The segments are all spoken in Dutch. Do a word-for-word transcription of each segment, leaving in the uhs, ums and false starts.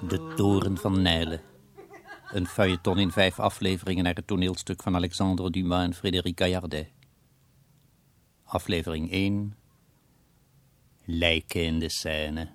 De Toren van Nesle. Een feuilleton in vijf afleveringen naar het toneelstuk van Alexandre Dumas en Frédéric Gaillardet. Aflevering één. Lijken in de Seine.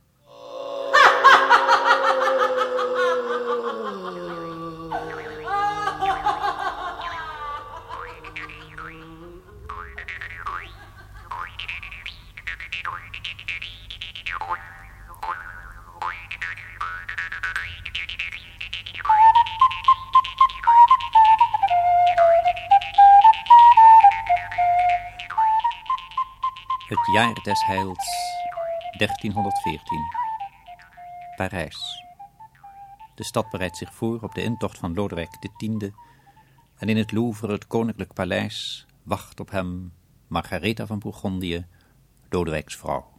Het jaar des heils, dertienhonderdveertien. Parijs. De stad bereidt zich voor op de intocht van Lodewijk de Tiende en in het Louvre, het koninklijk paleis, wacht op hem Margaretha van Bourgondië, Lodewijks vrouw.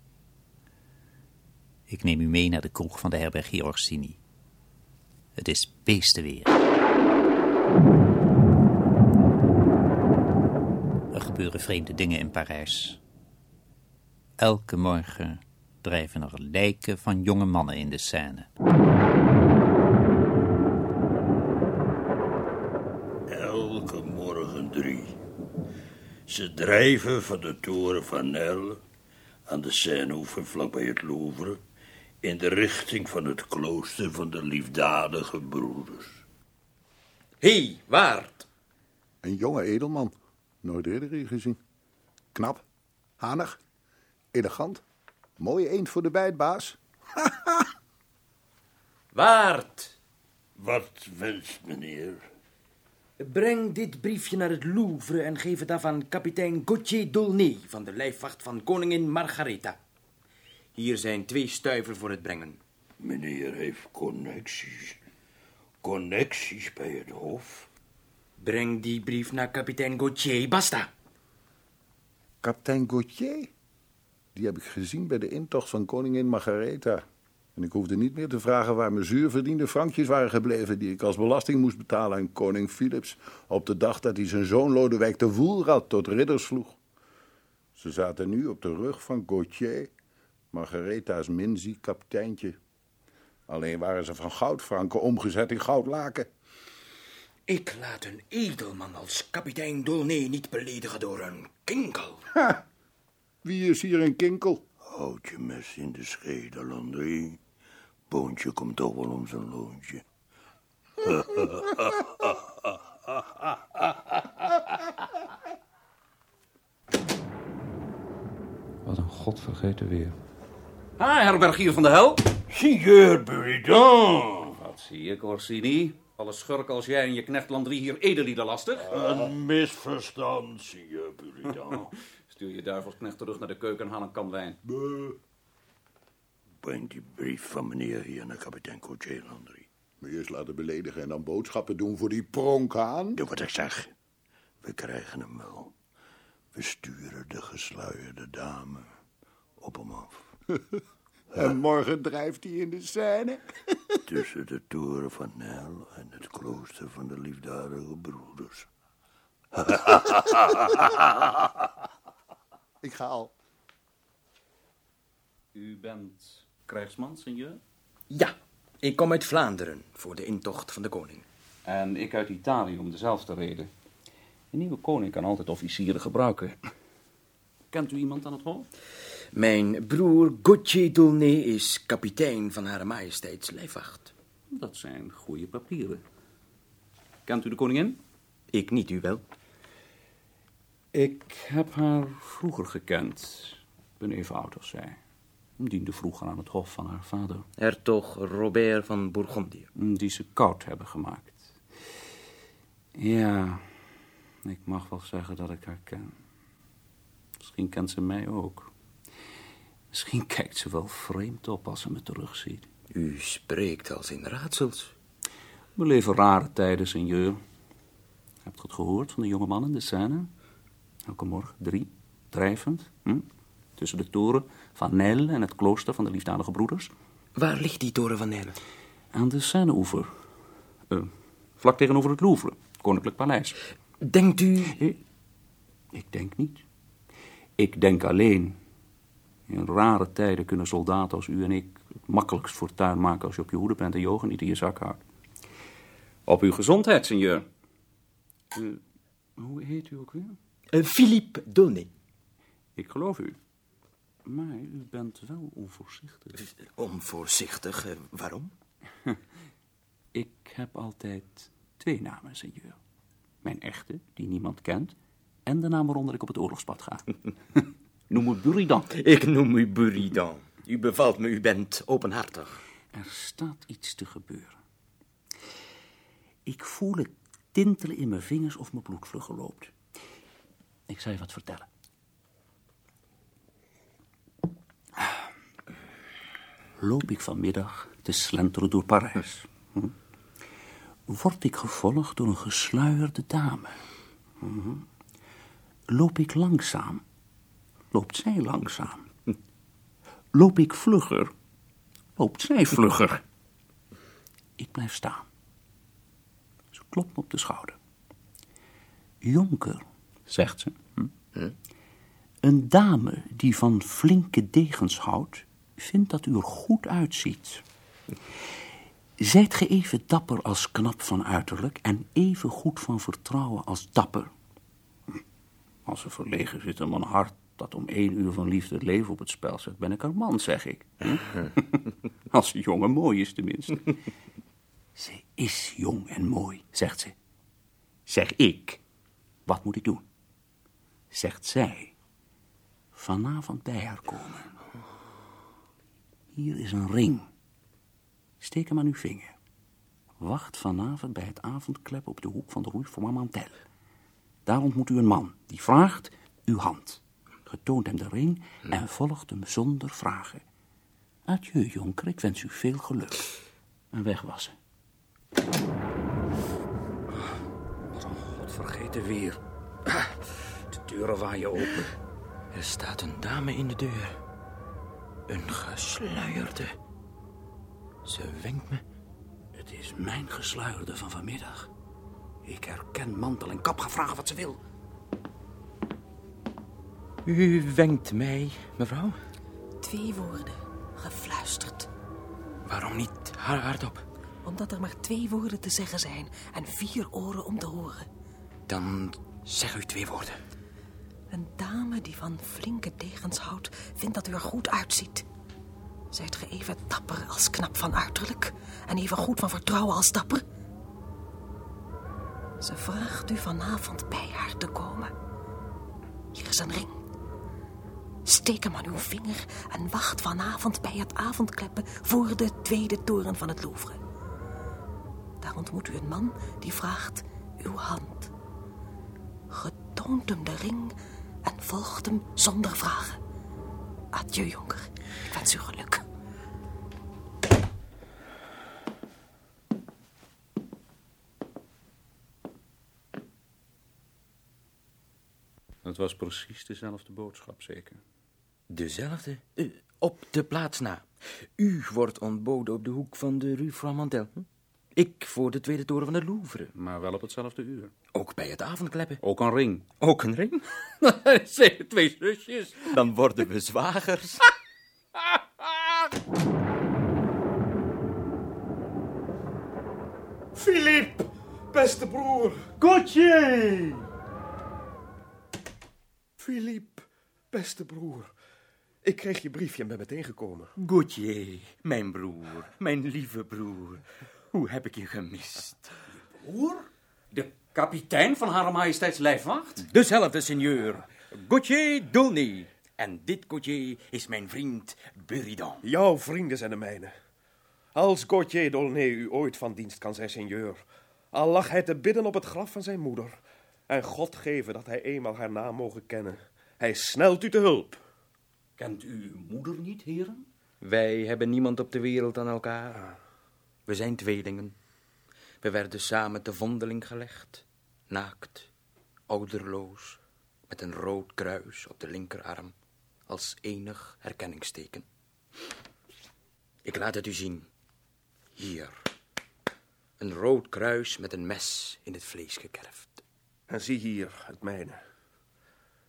Ik neem u mee naar de kroeg van de herbergier Orsini. Het is beestenweer. Er gebeuren vreemde dingen in Parijs. Elke morgen drijven er lijken van jonge mannen in de Seine. Elke morgen drie. Ze drijven van de toren van Nesle aan de Seine-oever vlakbij het Louvre in de richting van het klooster van de liefdadige broeders. Hé, hey, Waard. Een jonge edelman. Nooit eerder hier gezien. Knap, hanig, elegant. Mooie eend voor de bijtbaas. Waard. Wat wenst meneer? Breng dit briefje naar het Louvre en geef het af aan kapitein Gauthier d'Aulnay van de lijfwacht van koningin Margaretha. Hier zijn twee stuiver voor het brengen. Meneer heeft connecties. Connecties bij het hof. Breng die brief naar kapitein Gauthier, basta. Kapitein Gauthier? Die heb ik gezien bij de intocht van koningin Margaretha. En ik hoefde niet meer te vragen waar mijn zuurverdiende frankjes waren gebleven die ik als belasting moest betalen aan koning Philips op de dag dat hij zijn zoon Lodewijk de Voelrad tot ridders sloeg. Ze zaten nu op de rug van Gauthier, Margaretha's minziek kapiteintje. Alleen waren ze van goudfranken omgezet in goudlaken. Ik laat een edelman als kapitein d'Aulnay niet beledigen door een kinkel. Ha! Wie is hier een kinkel? Houd je mes in de schedel, André. Boontje komt toch wel om zijn loontje. Wat een godvergeten weer. Ah, herbergier van de hel. Signor Buridan. Wat zie ik, Orsini? Alle schurken als jij en je knecht Landry hier edellieden lastig. Een misverstand, signor Buridan. Stuur je duivelsknecht terug naar de keuken en haal een kan wijn. Breng die brief van meneer hier naar kapitein Gauthier, Landry. Me eerst laten beledigen en dan boodschappen doen voor die pronkhaan. Doe wat ik zeg. We krijgen hem wel. We sturen de gesluierde dame op hem af. En morgen drijft hij in de Seine. Tussen de toren van Nesle en het klooster van de liefdadige broeders. Ik ga al. U bent krijgsman, seigneur? Ja, ik kom uit Vlaanderen voor de intocht van de koning. En ik uit Italië om dezelfde reden. Een nieuwe koning kan altijd officieren gebruiken. Kent u iemand aan het hof? Mijn broer Gauthier d'Aulnay is kapitein van Hare Majesteits lijfwacht. Dat zijn goede papieren. Kent u de koningin? Ik niet, u wel? Ik heb haar vroeger gekend. Ik ben even oud als zij. Diende vroeger aan het hof van haar vader. Hertog Robert van Bourgondië. Die ze koud hebben gemaakt. Ja, ik mag wel zeggen dat ik haar ken. Misschien kent ze mij ook. Misschien kijkt ze wel vreemd op als ze me terugziet. U spreekt als in raadsels. We leven rare tijden, seigneur. Hebt u het gehoord van de jonge man in de Seine? Elke morgen drie, drijvend, hm? Tussen de toren van Nesle en het klooster van de liefdadige broeders. Waar ligt die toren van Nesle? Aan de Seine-oever. Uh, vlak tegenover het Louvre, het koninklijk paleis. Denkt u... Ik, ik denk niet. Ik denk alleen In rare tijden kunnen soldaten als u en ik het makkelijkst fortuin maken als je op je hoede bent en je ogen niet in je zak houdt. Op uw gezondheid, senor. Uh, hoe heet u ook weer? Uh, Philippe Dolnay. Ik geloof u. Maar u bent wel onvoorzichtig. Onvoorzichtig? Uh, waarom? Ik heb altijd twee namen, senor. Mijn echte, die niemand kent, en de naam waaronder ik op het oorlogspad ga. Noem me Buridan. Ik noem u Buridan. U bevalt me, u bent openhartig. Er staat iets te gebeuren. Ik voel het tintelen in mijn vingers of mijn bloed vlugger loopt. Ik zal je wat vertellen. Loop ik vanmiddag te slenteren door Parijs. Hm? Word ik gevolgd door een gesluierde dame. Hm? Loop ik langzaam, loopt zij langzaam. Loop ik vlugger, loopt zij vlugger. Ik blijf staan. Ze klopt me op de schouder. Jonker, zegt ze. Hm? Hm? Een dame die van flinke degens houdt, vindt dat u er goed uitziet. Zijt ge even dapper als knap van uiterlijk en even goed van vertrouwen als dapper? Als ze verlegen zit in mijn hart dat om één uur van liefde het leven op het spel zet, ben ik haar man, zeg ik. Hm? Als ze jong en mooi is tenminste. Ze is jong en mooi, zegt ze. Zeg ik, wat moet ik doen? Zegt zij, vanavond bij haar komen. Hier is een ring. Steek hem aan uw vinger. Wacht vanavond bij het avondklep op de hoek van de Rue Fromentel. Daar ontmoet u een man die vraagt uw hand. Getoont hem de ring en volgt hem zonder vragen. Adieu, jonker, ik wens u veel geluk. En weg was ze. Wat een godvergeten weer. De deuren waaien open. Er staat een dame in de deur. Een gesluierde. Ze wenkt me. Het is mijn gesluierde van vanmiddag. Ik herken mantel en kap, ga vragen wat ze wil. U wenkt mij, mevrouw? Twee woorden, gefluisterd. Waarom niet hardop? Omdat er maar twee woorden te zeggen zijn en vier oren om te horen. Dan zeg u twee woorden. Een dame die van flinke degens houdt, vindt dat u er goed uitziet. Zijt ge even dapper als knap van uiterlijk en even goed van vertrouwen als dapper? Ze vraagt u vanavond bij haar te komen. Hier is een ring. Steek hem aan uw vinger en wacht vanavond bij het avondkleppen voor de tweede toren van het Louvre. Daar ontmoet u een man die vraagt uw hand. Getoont hem de ring en volgt hem zonder vragen. Adieu, jonker. Ik wens u geluk. Het was precies dezelfde boodschap, zeker. Dezelfde? Uh, op de plaats na. U wordt ontboden op de hoek van de Rue Fromentel. Hm? Ik voor de tweede toren van het Louvre. Maar wel op hetzelfde uur. Ook bij het avondkleppen. Ook een ring. Ook een ring? Zeker twee zusjes. Dan worden we zwagers. Philippe, beste broer. Gauthier. Philippe, beste broer. Ik kreeg je briefje en ben meteen gekomen. Gauthier, mijn broer, mijn lieve broer. Hoe heb ik je gemist? Broer? De kapitein van Hare Majesteits lijfwacht? Dezelfde, seigneur. Gauthier Dolnay. En dit Gauthier is mijn vriend Buridan. Jouw vrienden zijn de mijne. Als Gauthier Dolnay u ooit van dienst kan zijn, seigneur, al lag hij te bidden op het graf van zijn moeder. En God geven dat hij eenmaal haar naam mogen kennen. Hij snelt u te hulp. Kent u uw moeder niet, heren? Wij hebben niemand op de wereld dan elkaar. We zijn tweelingen. We werden samen te vondeling gelegd. Naakt, ouderloos, met een rood kruis op de linkerarm. Als enig herkenningsteken. Ik laat het u zien. Hier. Een rood kruis met een mes in het vlees gekerfd. En zie hier het mijne.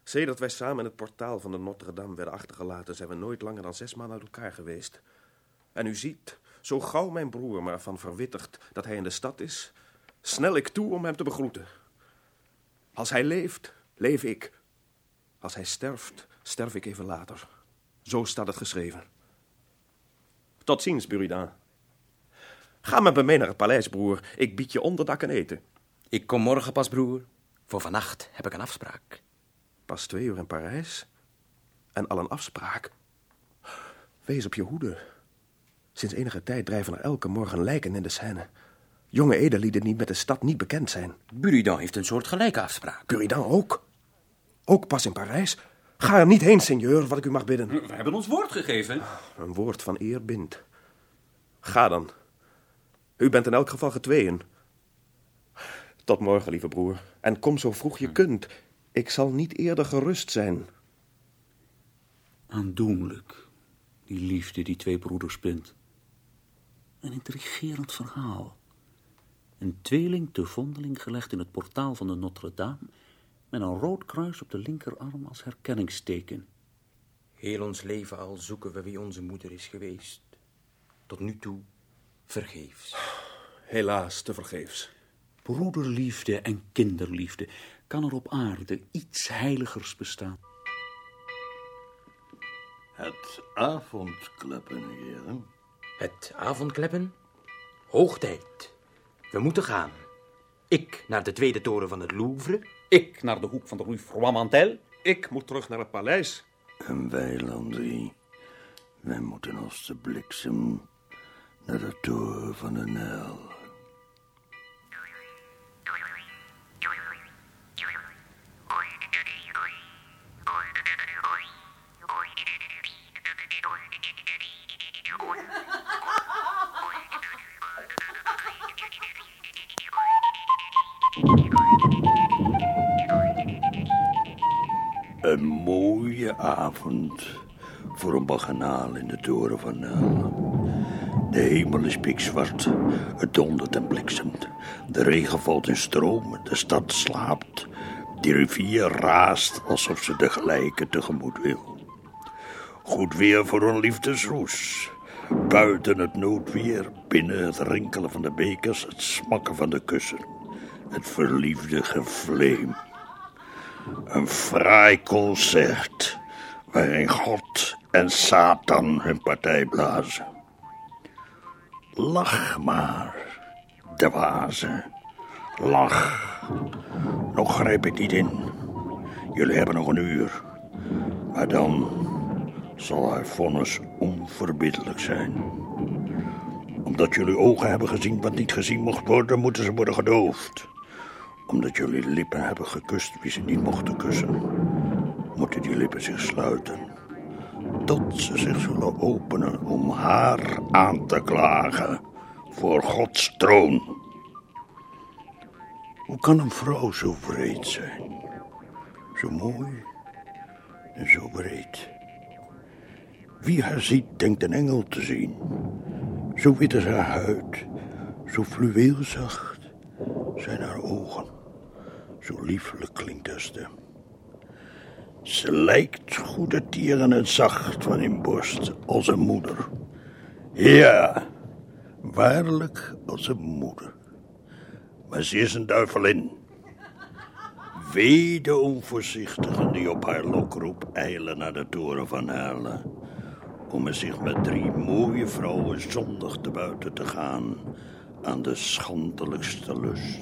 Sedert wij samen in het portaal van de Notre-Dame werden achtergelaten, zijn we nooit langer dan zes maanden uit elkaar geweest. En u ziet, zo gauw mijn broer maar van verwittigt dat hij in de stad is, snel ik toe om hem te begroeten. Als hij leeft, leef ik. Als hij sterft, sterf ik even later. Zo staat het geschreven. Tot ziens, Buridan. Ga met me mee naar het paleis, broer. Ik bied je onderdak en eten. Ik kom morgen pas, broer. Voor vannacht heb ik een afspraak. Pas twee uur in Parijs? En al een afspraak? Wees op je hoede. Sinds enige tijd drijven er elke morgen lijken in de Seine. Jonge edellieden die met de stad niet bekend zijn. Buridan heeft een soort gelijke afspraak. Buridan ook? Ook pas in Parijs? Ga er niet heen, seigneur, wat ik u mag bidden. We hebben ons woord gegeven. Een woord van eer bindt. Ga dan. U bent in elk geval getweeën. Tot morgen, lieve broer. En kom zo vroeg je kunt. Ik zal niet eerder gerust zijn. Aandoenlijk, die liefde die twee broeders bindt. Een intrigerend verhaal. Een tweeling te vondeling gelegd in het portaal van de Notre-Dame, met een rood kruis op de linkerarm als herkenningsteken. Heel ons leven al zoeken we wie onze moeder is geweest. Tot nu toe vergeefs. Helaas, te vergeefs. Broederliefde en kinderliefde. Kan er op aarde iets heiligers bestaan? Het avondkleppen, heren. Het avondkleppen? Hoog tijd. We moeten gaan. Ik naar de tweede toren van het Louvre. Ik naar de hoek van de Rue Froidmantel. Ik moet terug naar het paleis. En wij, Landry, wij moeten als de bliksem naar de toren van de Nijl. Een mooie avond voor een baganaal in de toren van Nijl. De hemel is pikzwart, het dondert en bliksemt. De regen valt in stromen, de stad slaapt. Die rivier raast alsof ze de gelijke tegemoet wil. Goed weer voor een liefdesroes. Buiten het noodweer, binnen het rinkelen van de bekers, het smakken van de kussen. Het verliefde gevleem. Een fraai concert, waarin God en Satan hun partij blazen. Lach maar, dwazen, lach. Nog grijp ik niet in. Jullie hebben nog een uur. Maar dan zal haar vonnis onverbiddelijk zijn. Omdat jullie ogen hebben gezien wat niet gezien mocht worden, moeten ze worden gedoofd. Omdat jullie lippen hebben gekust wie ze niet mochten kussen, moeten die lippen zich sluiten. Tot ze zich zullen openen om haar aan te klagen voor Gods troon. Hoe kan een vrouw zo wreed zijn? Zo mooi en zo breed. Wie haar ziet, denkt een engel te zien. Zo wit is haar huid, zo fluweelzacht zijn haar ogen. Zo liefelijk klinkt haar stem. Ze lijkt goede tieren en zacht van in borst als een moeder. Ja, waarlijk als een moeder. Maar ze is een duivelin. Wee de onvoorzichtigen die op haar lokroep eilen naar de toren van Nijl, om er zich met drie mooie vrouwen zondig te buiten te gaan aan de schandelijkste lust.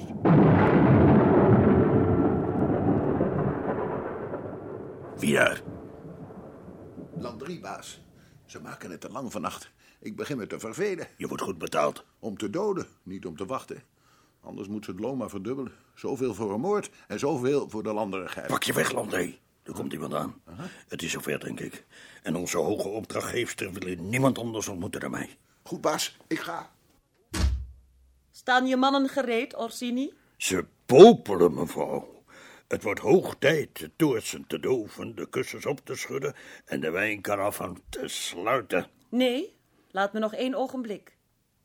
Wie daar? Landry, baas. Ze maken het te lang vannacht. Ik begin me te vervelen. Je wordt goed betaald. Om te doden, niet om te wachten. Anders moet ze het loon maar verdubbelen. Zoveel voor een moord en zoveel voor de landerigheid. Pak je weg, Landry. Er komt iemand aan. Uh-huh. Het is zover, denk ik. En onze hoge opdrachtgeefster wil niemand anders ontmoeten dan mij. Goed, baas. Ik ga. Staan je mannen gereed, Orsini? Ze popelen, mevrouw. Het wordt hoog tijd de toortsen te doven, de kussens op te schudden en de wijnkaraffen te sluiten. Nee, laat me nog één ogenblik.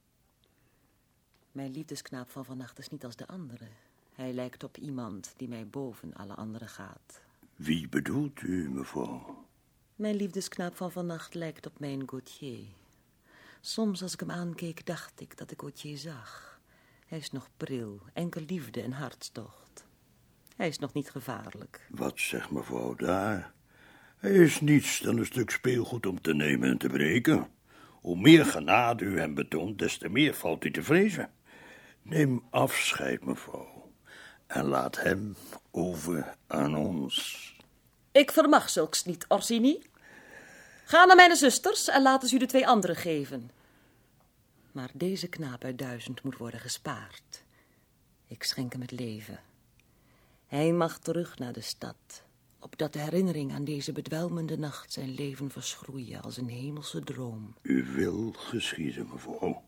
Mijn liefdesknaap van vannacht is niet als de andere. Hij lijkt op iemand die mij boven alle anderen gaat. Wie bedoelt u, mevrouw? Mijn liefdesknaap van vannacht lijkt op mijn Gauthier. Soms als ik hem aankeek, dacht ik dat ik Gauthier zag. Hij is nog pril, enkel liefde en hartstocht. Hij is nog niet gevaarlijk. Wat zegt mevrouw daar? Hij is niets dan een stuk speelgoed om te nemen en te breken. Hoe meer genade u hem betoont, des te meer valt u te vrezen. Neem afscheid, mevrouw, en laat hem over aan ons. Ik vermag zulks niet, Orsini. Ga naar mijn zusters en laten ze u de twee anderen geven. Maar deze knaap uit duizend moet worden gespaard. Ik schenk hem het leven. Hij mag terug naar de stad, opdat de herinnering aan deze bedwelmende nacht zijn leven verschroeien als een hemelse droom. U wil geschieden, mevrouw.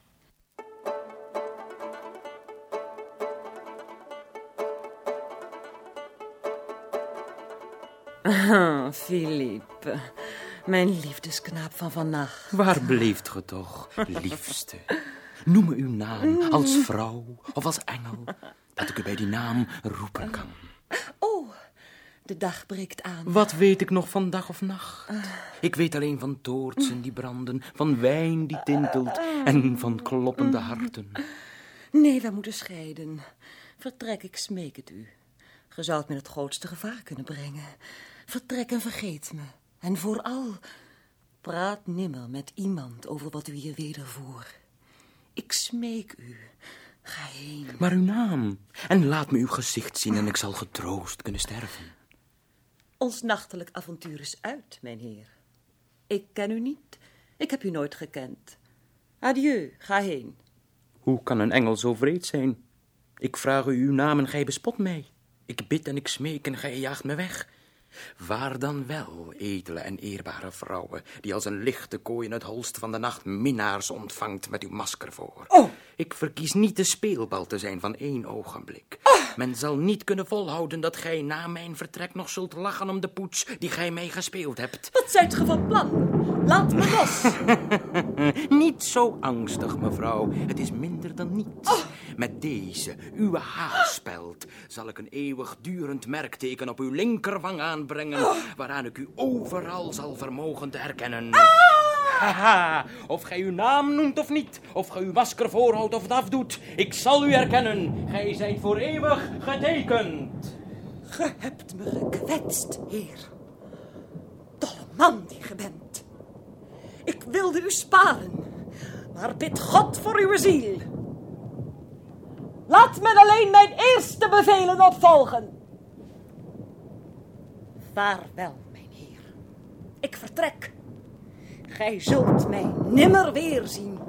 Ah, Philippe, mijn liefdesknaap van vannacht. Waar bleeft ge toch, liefste? Noem me uw naam, als vrouw of als engel, dat ik u bij die naam roepen kan. Oh, de dag breekt aan. Wat weet ik nog van dag of nacht? Ik weet alleen van toortsen die branden, van wijn die tintelt en van kloppende harten. Nee, wij moeten scheiden. Vertrek, ik smeek het u. Ge zou het me in het grootste gevaar kunnen brengen. Vertrek en vergeet me. En vooral, praat nimmer met iemand over wat u hier wedervoer. Ik smeek u, ga heen. Maar uw naam, en laat me uw gezicht zien en ik zal getroost kunnen sterven. Ons nachtelijk avontuur is uit, mijn heer. Ik ken u niet, ik heb u nooit gekend. Adieu, ga heen. Hoe kan een engel zo wreed zijn? Ik vraag u uw naam en gij bespot mij. Ik bid en ik smeek en gij jaagt me weg. Waar dan wel, edele en eerbare vrouwen, die als een lichte kooi in het holst van de nacht minnaars ontvangt met uw masker voor. Oh. Ik verkies niet de speelbal te zijn van één ogenblik. Oh. Men zal niet kunnen volhouden dat gij na mijn vertrek nog zult lachen om de poets die gij mij gespeeld hebt. Wat zijt ge van plan? Laat me los. Niet zo angstig, mevrouw. Het is minder dan niets. Oh. Met deze, uw haarspeld, zal ik een eeuwigdurend merkteken op uw linkerwang aanbrengen, oh. waaraan ik u overal zal vermogen te herkennen. Ah. Haha, of gij uw naam noemt of niet, of gij uw masker voorhoudt of het afdoet, ik zal u herkennen. Gij zijt voor eeuwig getekend. Ge hebt me gekwetst, heer. Dolle man die ge bent. Ik wilde u sparen, maar bid God voor uw ziel. Laat men alleen mijn eerste bevelen opvolgen. Vaarwel, mijn heer. Ik vertrek. Gij zult mij nimmer weerzien.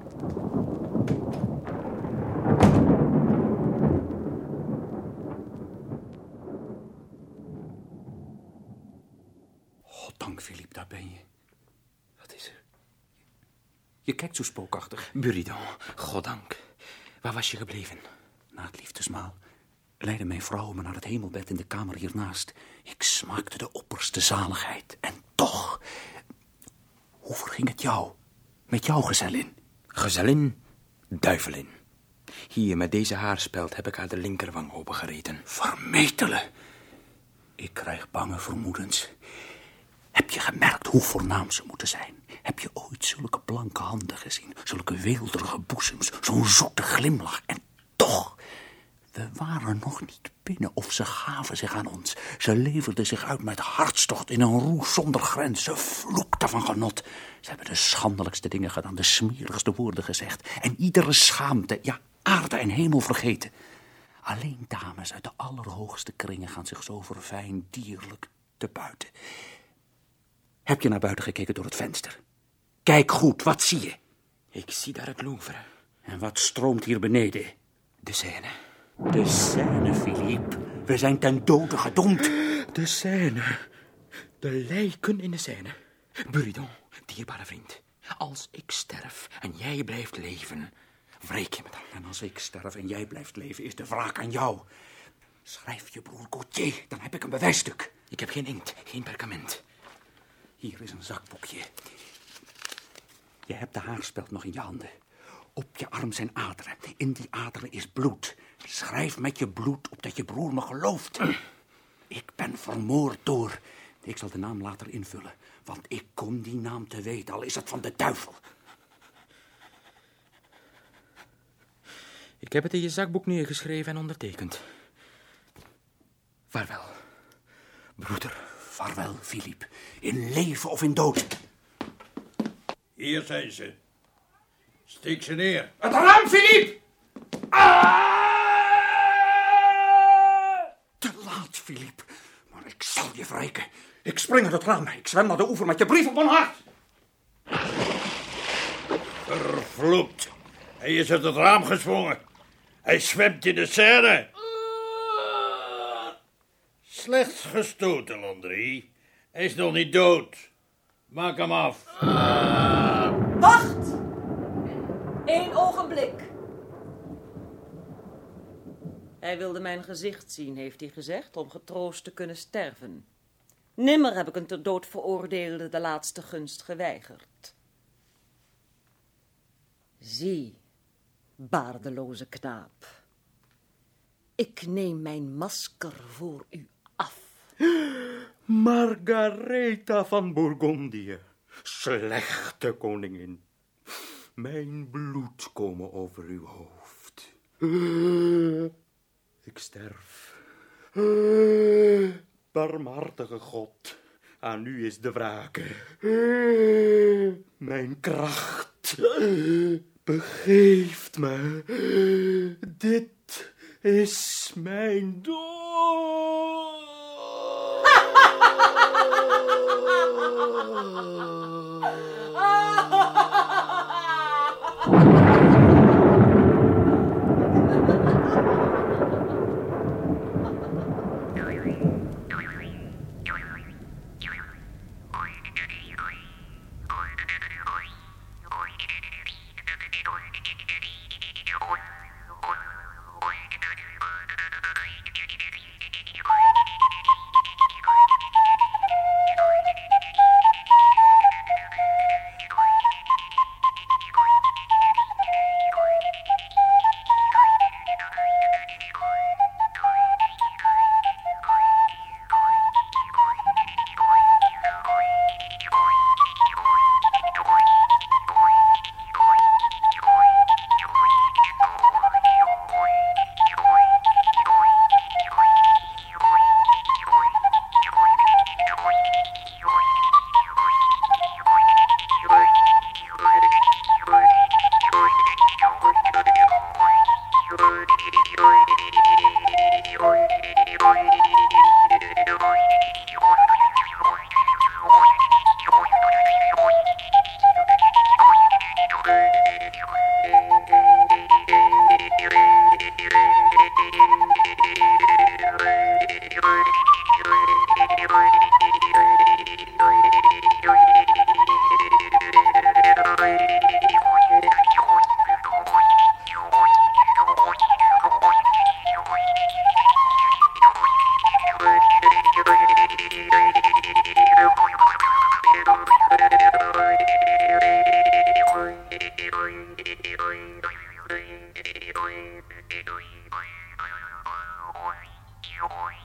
Goddank, Philippe, daar ben je. Wat is er? Je kijkt zo spookachtig. Buridon, goddank. Waar was je gebleven? Na het liefdesmaal leidde mijn vrouw me naar het hemelbed in de kamer hiernaast. Ik smaakte de opperste zaligheid. En toch, hoe verging het jou? Met jouw gezellin? Gezellin? Duivelin. Hier, met deze haarspeld heb ik haar de linkerwang opengereten. Vermetele. Ik krijg bange vermoedens. Heb je gemerkt hoe voornaam ze moeten zijn? Heb je ooit zulke blanke handen gezien? Zulke weelderige boezems, zo'n zoete glimlach. En toch, we waren nog niet binnen of ze gaven zich aan ons. Ze leverden zich uit met hartstocht in een roes zonder grens. Ze vloekten van genot. Ze hebben de schandelijkste dingen gedaan, de smerigste woorden gezegd. En iedere schaamte, ja, aarde en hemel vergeten. Alleen dames uit de allerhoogste kringen gaan zich zo verfijn dierlijk te buiten. Heb je naar buiten gekeken door het venster? Kijk goed, wat zie je? Ik zie daar het Louvre. En wat stroomt hier beneden? De Seine. De Seine, Philippe. We zijn ten dode gedoemd. De Seine. De lijken in de Seine. Buridon, dierbare vriend. Als ik sterf en jij blijft leven, wreek je me dan. En als ik sterf en jij blijft leven, is de wraak aan jou. Schrijf je broer Gauthier, dan heb ik een bewijsstuk. Ik heb geen inkt, geen perkament. Hier is een zakboekje. Je hebt de haarspeld nog in je handen. Op je arm zijn aderen. In die aderen is bloed. Schrijf met je bloed op dat je broer me gelooft. Ik ben vermoord door... Ik zal de naam later invullen, want ik kom die naam te weten, al is het van de duivel. Ik heb het in je zakboek neergeschreven en ondertekend. Vaarwel. Broeder, vaarwel, Philippe. In leven of in dood. Hier zijn ze. Steek ze neer. Het raam, Philippe! Ah! Te laat, Philippe. Maar ik zal je wreken. Ik spring uit het raam. Ik zwem naar de oever met je brief op mijn hart. Vervloekt. Hij is uit het raam gesprongen. Hij zwemt in de Seine. Slechts gestoten, Landry. Hij is nog niet dood. Maak hem af. Wacht! Eén ogenblik. Hij wilde mijn gezicht zien, heeft hij gezegd, om getroost te kunnen sterven. Nimmer heb ik een ter dood veroordeelde de laatste gunst geweigerd. Zie, baardeloze knaap. Ik neem mijn masker voor u af. Margaretha van Bourgondië, slechte koningin. Mijn bloed komen over uw hoofd. Ik sterf. Barmhartige God, aan u is de wrake. Mijn kracht begeeft me. Dit is mijn dood. Oi, oi, oi, oi, oi, oi, oi, oi.